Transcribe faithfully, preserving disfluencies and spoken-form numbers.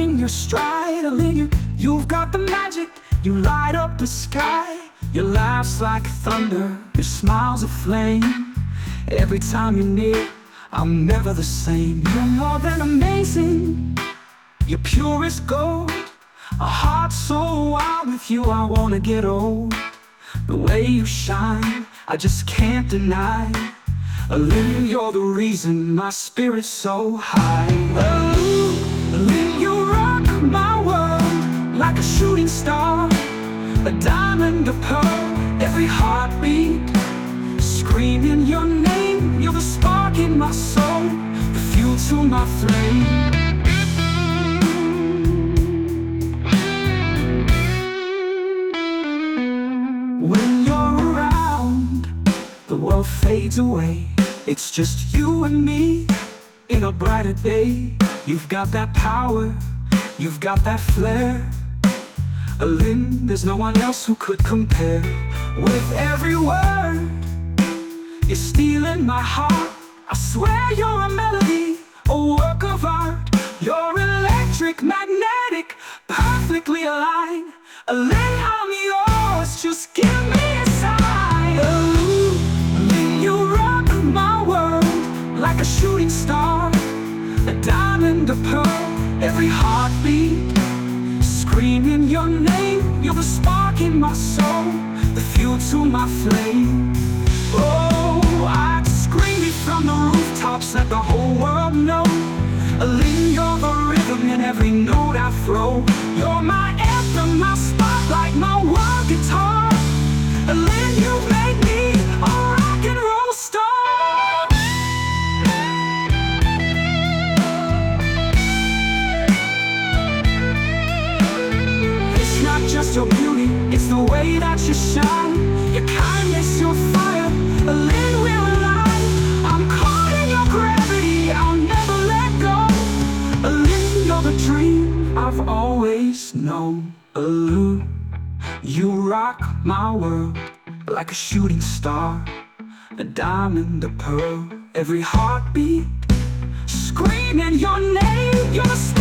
in your stride. Alin, you, you've got the magic. You light up the sky. Your laugh's like thunder, your smile's a flame. Every time you're near, I'm never the same. You're more than amazing, you're pure as gold. A heart so wild, with you I wanna get old. The way you shine, I just can't deny. Alin, you're the reason my spirit's so high. Oh, Alin, you rock my world like a shooting star, a diamond, a pearl, every heartbeat screaming your name. You're the spark in my soul, the fuel to my flame. When you're around, the world fades away. It's just you and me in a brighter day. You've got that power, you've got that flair. Alin, there's no one else who could compare. With every word, you're stealing my heart. I swear you're a melody, a work of art. You're electric, magnetic, perfectly aligned. Alin, I'm yours, just give me a sign. Oh, Alin, you rock my world like a shooting star, a diamond, a pearl, every heartbeat screaming your name. You're the spark in my soul, the fuel to my flame. Oh, I'd scream it from the rooftops, let the whole world know. Alin, you're the rhythm in every note I throw. You're my anthem, my spotlight, my world guitar. Alin, you made me a rock and roll star. It's not just your beauty, it's the way that you shine. Your kindness, your fire, Alin, we're alive. I'm caught in your gravity, I'll never let go. Alin, you're the dream I've always known. Alin, you rock my world like a shooting star, a diamond, a pearl, every heartbeat screaming your name. You're the